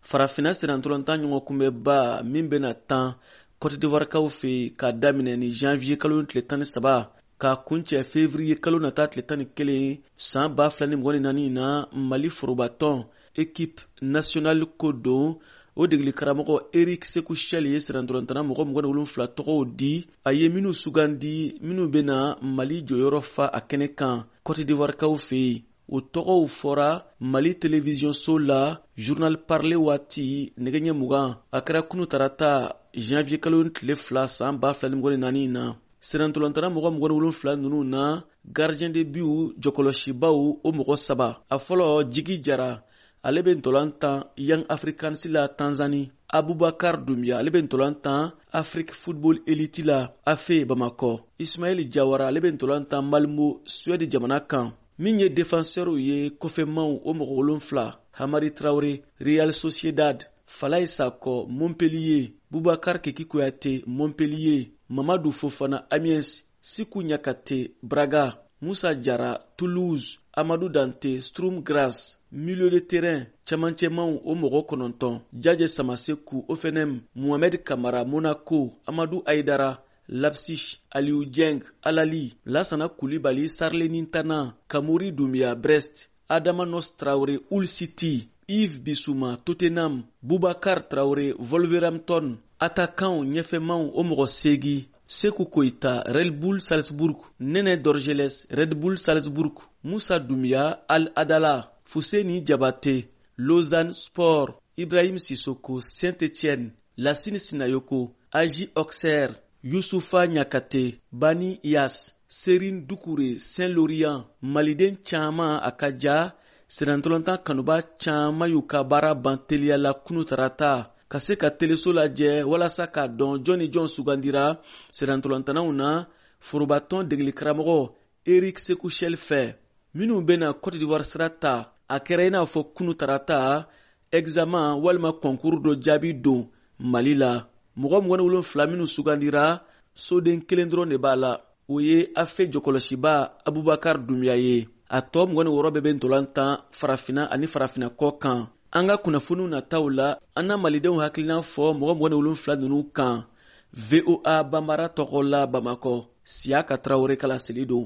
farafina sirantolontan ɲɔgɔn kunbɛba min bena tan Côte d'Ivoire kaw fɛ ka daminɛ ni janvier kalo tile 13 ka kuncɛ février kalo nata tile 11 san 2024 na Mali forobatɔn équipe nationale ko don o degeli karamɔgɔ Eric Sékou-Chel ye sirantolantana mɔgɔ 27 tɔgɔw di a ye minnu sugandi minnu bena Mali jɔyɔrɔ fa a kɛnɛ kan Côte d'Ivoire kaw fɛ o tɔgɔw fɔra Mali télévision so la journal parlé waati nɛgɛɲɛ 20 a kɛra kunu tarata janvier kalo tile 2 san 2024 na sirantolantana mɔgɔ 27 ninnu na gardien de but jɔkɔlɔsibaw o mɔgɔ 3 a fɔlɔ Jigi Jara ale bɛ ntolantan Young Africans la Tanzanie, Abubakar Doumbia ale bɛ ntolantan Afrique Football Elite la AFE Bamako, Ismaël Diawara ale bɛ ntolantan Malmo Suède jamana kan. Min ye défenseur ye kɔfɛmaw o mɔgɔ 7 Hamari Traoré Real Sociedad, Falaye Sakɔ Montpellier, Boubacar Keki Kouyaté Montpellier, Mamadou Fofana Amiens, Sikou Niakate Braga, Moussa Diarra Toulouse, Amadou Dante Sturm Graz, milieu de terrain camancɛmaw o mɔgɔ 9 Djadje Samasekou Ofenem, Mohamed Kamara Monaco, Amadou Aïdara Leipzig, Aliou Dieng Alali, Lassana Koulibaly Sarlé-Nintana, Kamori Doumbia Brest, Adama Nos Traoré Hull City, Yves Bissouma Tottenham, Boubacar Traoré Wolverhampton, attaquant ɲɛfɛmaw o mɔgɔ 8 Sekou Koita Red Bull Salzburg, Nene Dorgeles Red Bull Salzburg, Moussa Doumbia Al Adala, Fousseni Diabaté Lausanne Sport, Ibrahim Sissoko Saint-Etienne, Lassine Sinayoko Agi Auxerre, Youssoufa Niakate Bani Yas, Serine Doucouré Saint-Lorient. Maliden caman a ka ja sirantolontan kanuba caman y'u ka baara ban teliya la kunu tarata ka se ka teleso lajɛ walasa ka dɔn jɔn ni jɔn sugandira sirantolantanaw na forobatɔn degeli karamɔgɔ Eric Sékou-Chel fɛ minnu bena Côte d'Ivoire sira ta a kɛra i n'a fɔ kunu tarata examen walima concours dɔ jaabi don Mali la mɔgɔ 27 minnu sugandira soden kelen dɔrɔn de b'a la o ye AFE jɔkɔlɔsiba Abubakar Doumbia ye a tɔ 26 bɛɛ bɛ ntolantan farafina ani farafina kɔ kan. An ka kunnafoniw nataw la an na malidenw hakilina fɔ mɔgɔ 27 ninnu kan VOA Bambara tɔgɔ la Bamakɔ Siaka Traoré kala seli don.